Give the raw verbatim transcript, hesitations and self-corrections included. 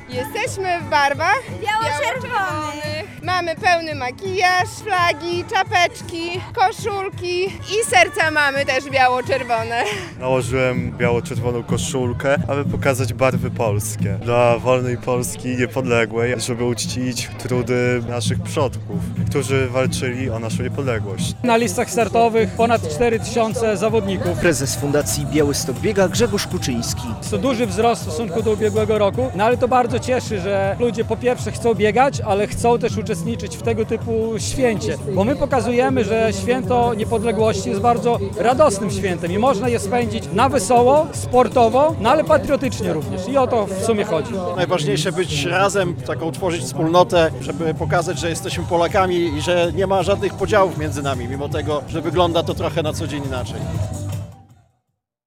Jesteśmy w barwach Biało-czerwonych. Mamy pełny makijaż, flagi, czapeczki, koszulki i serca mamy też biało-czerwone. Nałożyłem biało-czerwoną koszulkę, aby pokazać barwy polskie dla wolnej Polski niepodległej, żeby uczcić trudy naszych przodków, którzy walczyli o naszą niepodległość. Na listach startowych ponad cztery tysiące zawodników. Prezes Fundacji Białystok Biega Grzegorz Kuczyński. Jest to duży wzrost w stosunku do ubiegłego roku, no ale to bardzo cieszy, że ludzie po pierwsze chcą biegać, ale chcą też uczestniczyć w tego typu święcie, bo my pokazujemy, że święto niepodległości jest bardzo radosnym świętem i można je spędzić na wesoło, sportowo, no ale patriotycznie również i o to w sumie chodzi. Najważniejsze być razem, taką tworzyć wspólnotę, żeby pokazać, że jesteśmy Polakami i że nie ma żadnych podziałów między nami, mimo tego, że wygląda to trochę na co dzień inaczej.